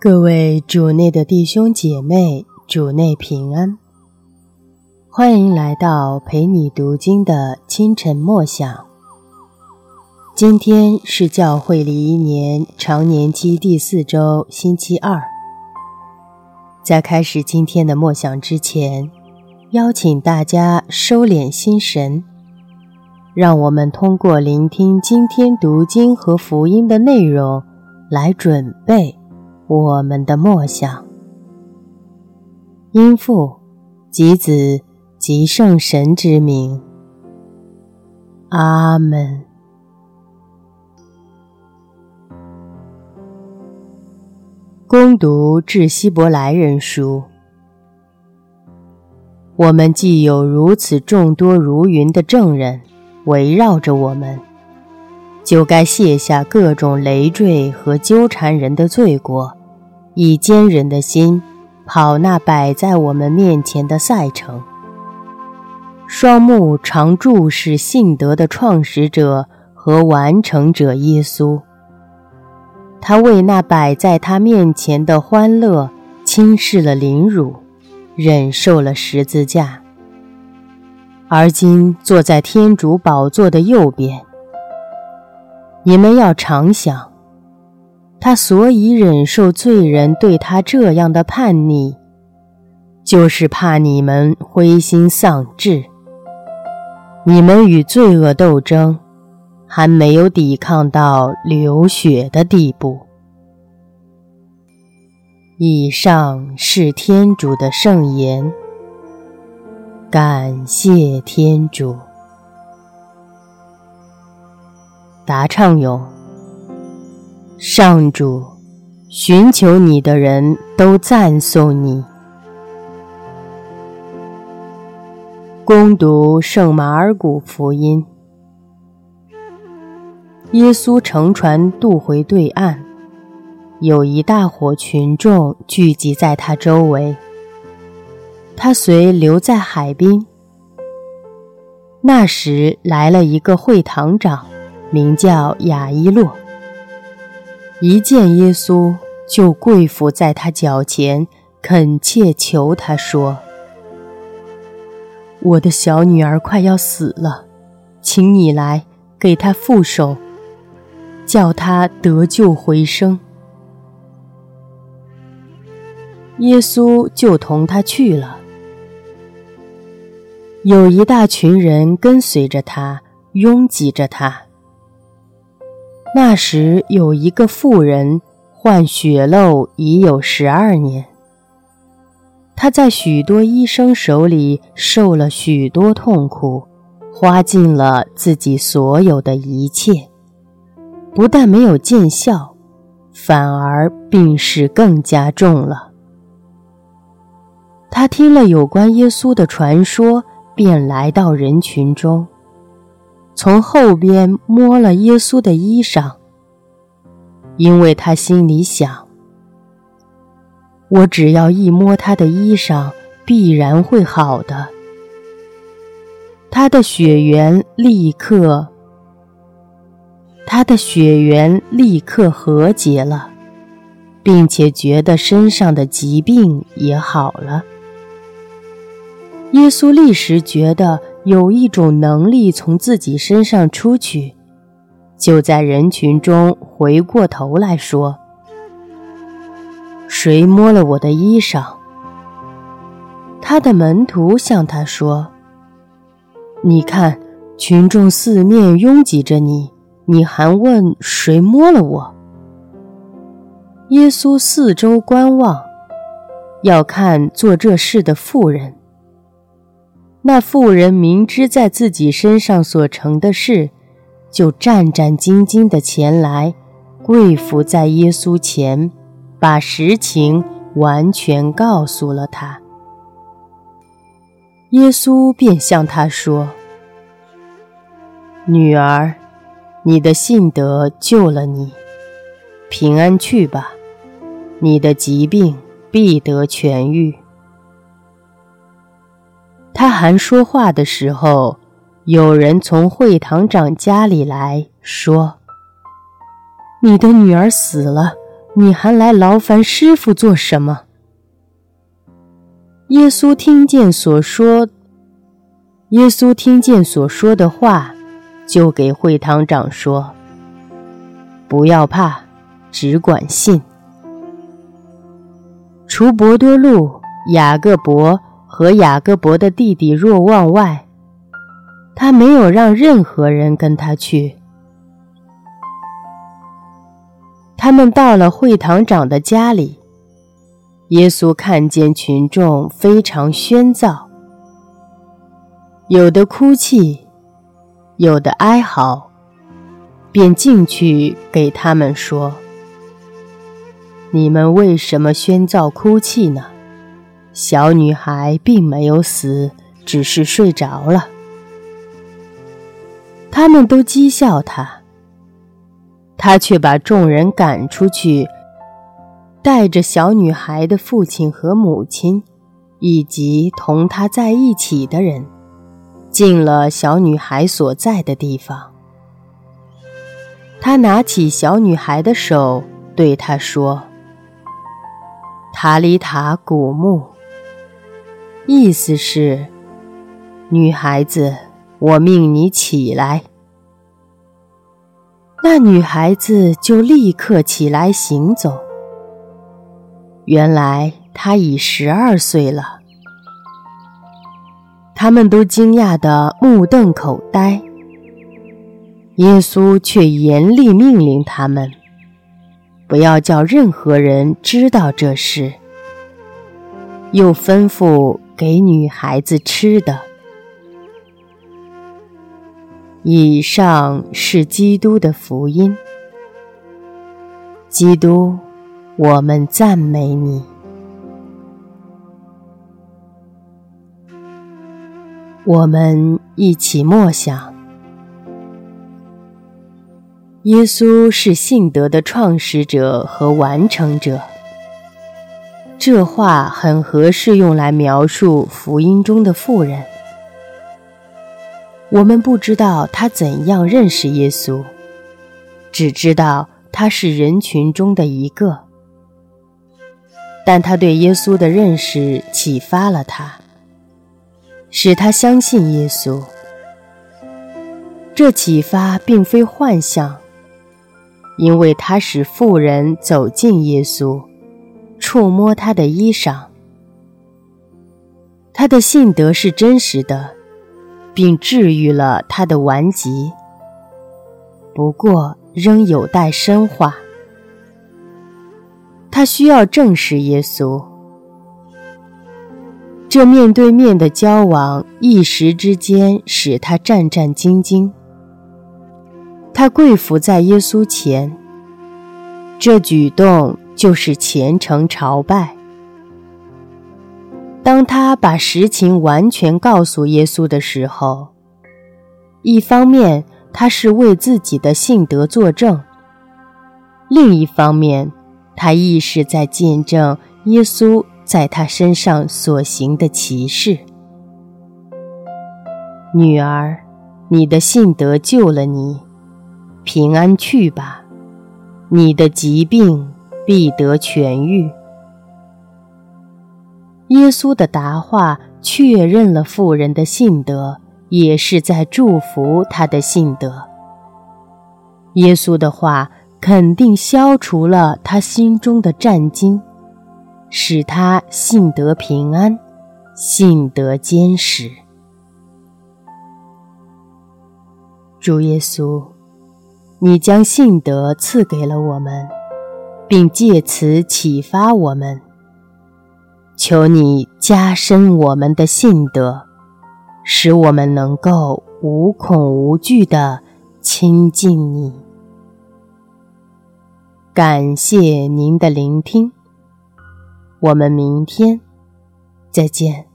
各位主内的弟兄姐妹，主内平安，欢迎来到陪你读经的清晨默想。今天是教会历一年常年期第4周星期二。在开始今天的默想之前，邀请大家收敛心神，让我们通过聆听今天读经和福音的内容来准备我们的默想。因父及子及圣神之名，阿们。恭读致希伯来人书。我们既有如此众多如云的证人围绕着我们，就该卸下各种累赘和纠缠人的罪过，以坚忍的心跑那摆在我们面前的赛程。双目常注视信德的创始者和完成者耶稣，他为那摆在他面前的欢乐轻视了凌辱，忍受了十字架，而今坐在天主宝座的右边。你们要常想，他所以忍受罪人对他这样的叛逆，就是怕你们灰心丧志。你们与罪恶斗争，还没有抵抗到流血的地步。以上是天主的圣言，感谢天主。答唱咏：上主，寻求你的人都赞颂你。恭读圣马尔谷福音。耶稣乘船渡回对岸，有一大伙群众聚集在他周围，他遂留在海滨。那时来了一个会堂长，名叫雅伊洛，一见耶稣就跪伏在他脚前，恳切求他说：我的小女儿快要死了，请你来给她覆手，叫她得救回生。耶稣就同他去了。有一大群人跟随着他，拥挤着他。那时有一个妇人患血漏已有12年，她在许多医生手里受了许多痛苦，花尽了自己所有的一切，不但没有见效，反而病势更加重了。他听了有关耶稣的传说，便来到人群中，从后边摸了耶稣的衣裳，因为他心里想：我只要一摸他的衣裳，必然会好的。他的血缘立刻和解了，并且觉得身上的疾病也好了。耶稣立时觉得有一种能力从自己身上出去，就在人群中回过头来说：谁摸了我的衣裳？他的门徒向他说：你看，群众四面拥挤着你，你还问谁摸了我？耶稣四周观望，要看做这事的妇人。那妇人明知在自己身上所成的事，就战战兢兢地前来，跪伏在耶稣前，把实情完全告诉了他。耶稣便向他说：女儿，你的信德救了你，平安去吧，你的疾病必得痊愈。他还说话的时候，有人从会堂长家里来说：你的女儿死了， 你还来劳烦师傅做什么？”耶稣听见所说的话，就给会堂长说：“不要怕，只管信。”除伯多禄、雅各伯和雅各伯的弟弟若望外，他没有让任何人跟他去。他们到了会堂长的家里，耶稣看见群众非常喧噪，有的哭泣，有的哀嚎，便进去给他们说：“你们为什么喧噪哭泣呢？小女孩并没有死，只是睡着了。”他们都讥笑他，他却把众人赶出去，带着小女孩的父亲和母亲，以及同他在一起的人，进了小女孩所在的地方。他拿起小女孩的手，对她说：“塔里塔古木”，意思是：“女孩子，我命你起来。”那女孩子就立刻起来行走。原来她已12岁了。他们都惊讶得目瞪口呆，耶稣却严厉命令他们，不要叫任何人知道这事，又吩咐给女孩子吃的。以上是基督的福音。基督，我们赞美你。我们一起默想，耶稣是信德的创始者和完成者。这话很合适用来描述福音中的妇人。我们不知道他怎样认识耶稣，只知道他是人群中的一个。但他对耶稣的认识启发了他，使他相信耶稣。这启发并非幻象，因为他使妇人走近耶稣，触摸他的衣裳。他的信德是真实的，并治愈了他的顽疾，不过仍有待深化。他需要正视耶稣。这面对面的交往一时之间使他战战兢兢。他跪伏在耶稣前，这举动就是虔诚朝拜。当他把实情完全告诉耶稣的时候，一方面他是为自己的信德作证，另一方面他亦是在见证耶稣在他身上所行的奇事。女儿，你的信德救了你，平安去吧，你的疾病必得痊愈。耶稣的答话确认了妇人的信德，也是在祝福她的信德。耶稣的话肯定消除了她心中的战惊，使她信得平安，信得坚实。主耶稣，你将信德赐给了我们，并借此启发我们。求你加深我们的信德，使我们能够无恐无惧地亲近你。感谢您的聆听，我们明天再见。